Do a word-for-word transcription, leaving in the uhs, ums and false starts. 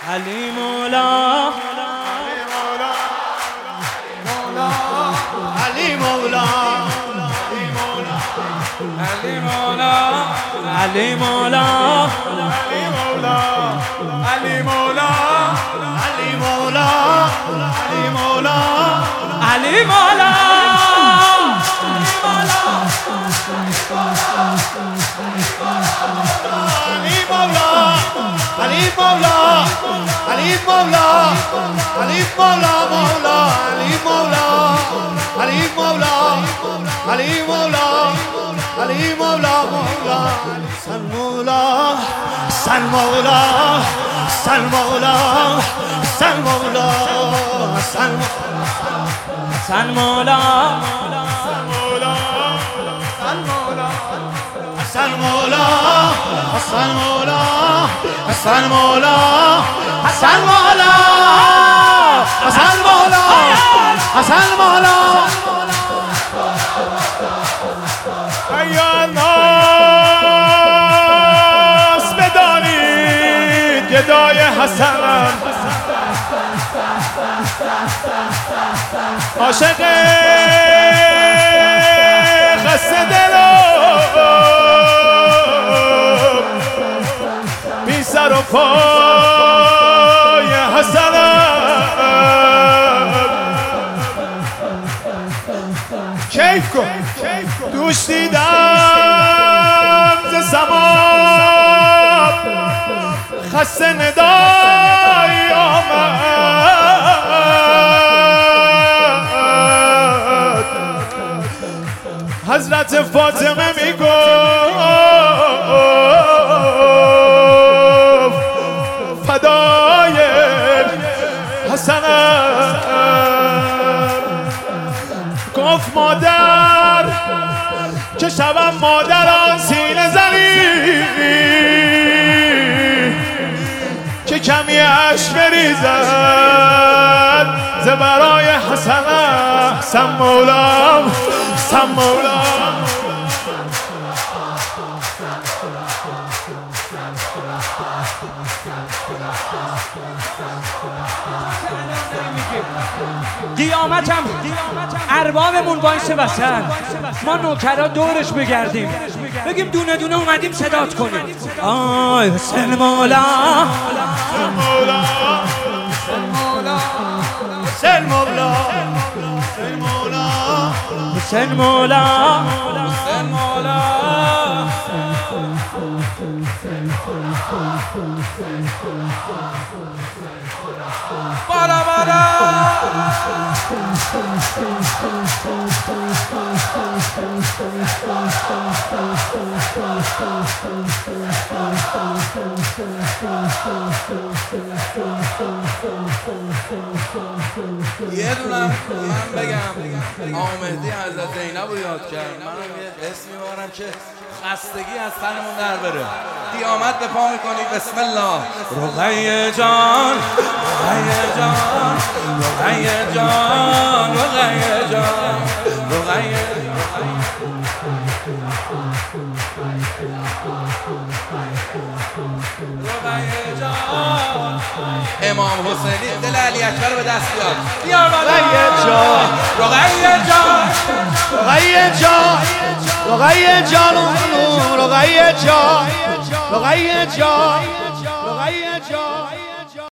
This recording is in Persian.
علی مولا علی مولا علی مولا علی مولا علی مولا علی مولا علی مولا علی مولا علی مولا علی مولا علی مولا مولا علی مولا علی مولا علی مولا علی مولا مولا سن مولا سن مولا سن مولا سن مولا سن سن مولا حسن مولا حسن مولا حسن مولا حسن مولا حسن مولا حسن مولا ایا ناس بدانید گدای حسن عاشق خسته دلو بی سر و پای حسنم کیف کن دوش دیدم ز زمان خسته ندایی آمد حضرت فاطمه میگفت فدای حسنم گفت مادر که شبم مادران سینه زنی که کمی اشک بریزد ز برای حسنم سم مولا سم مولا قیامتم اربابمون وایسه وسط ما نوکرا دورش بگردیم بگیم دونه دونه اومدیم صدات کنیم آی حسین مولا حسین مولا حسین مولا حسین مولا حسین مولا بالا بالا یه دونم من بگم آقا مهدی حضرت زینب رو یاد کرد منم یه اسم میبارم که خستگی از تنمون در بره قیامت به پا میکنی بسم الله رقیه جان رقیه جان رقیه جان رقیه جان رقیه امام حسینی دل علی اکبر به دست بیار بیار رقیه جان رقیه جان رقیه جان رقیه جان رقیه جان رقیه جان رقیه جان